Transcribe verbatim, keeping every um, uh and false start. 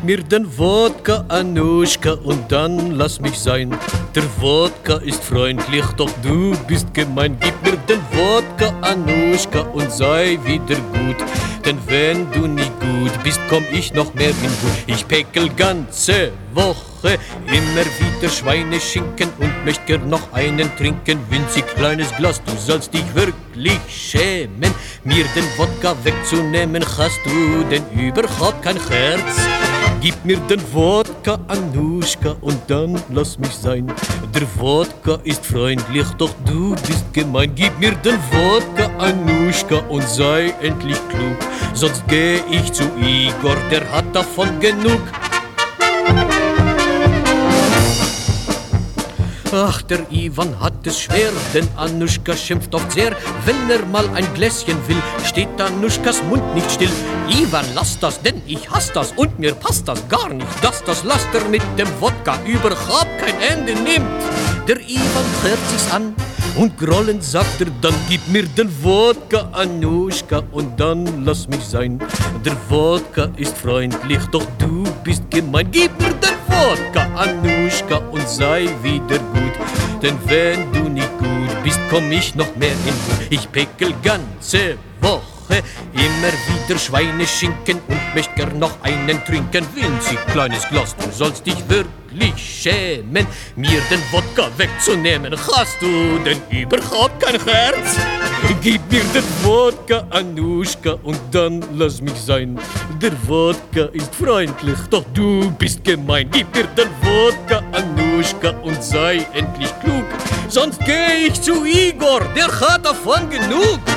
mir den Wodka, Anuschka, und dann lass mich sein. Der Wodka ist freundlich, doch du bist gemein. Gib mir den Wodka, Anuschka, und sei wieder gut. Denn wenn du nie gut bist, komm ich noch mehr in Wut. Ich päckel ganze Woche immer wieder Schweineschinken und möcht gern noch einen trinken. Winzig kleines Glas, du sollst dich wirklich schämen, mir den Wodka wegzunehmen. Hast du denn überhaupt kein Herz? Gib mir den Wodka, Anuschka, und dann lass mich sein. Der Wodka ist freundlich, doch du bist gemein. Gib mir den Wodka, Anuschka, und sei endlich klug. Sonst geh ich zu Igor, der hat davon genug. Ach, der Iwan hat es schwer, denn Anuschka schimpft oft sehr. Wenn er mal ein Gläschen will, steht Anuschkas Mund nicht still. Iwan, lass das, denn ich hasse das und mir passt das gar nicht, dass das Laster mit dem Wodka überhaupt kein Ende nimmt. Der Iwan hört sich's an und grollend sagt er dann: Gib mir den Wodka, Anuschka, und dann lass mich sein. Der Wodka ist freundlich, doch du bist gemein. Gib mir den Wodka, Anuschka, und sei wieder gut. Denn wenn du nicht gut bist, komm ich noch mehr in Wut. Ich päckel ganze Woche immer wieder Schweineschinken und möcht gern noch einen trinken. Winzig kleines Glas, du sollst dich wirklich schämen, mir den Wodka wegzunehmen. Hast du denn überhaupt kein Herz? Gib mir den Wodka, Anuschka, und dann lass mich sein. Der Wodka ist freundlich, doch du bist gemein. Gib mir den Wodka, Anuschka, und sei endlich klug. Sonst geh ich zu Igor, der hat davon genug.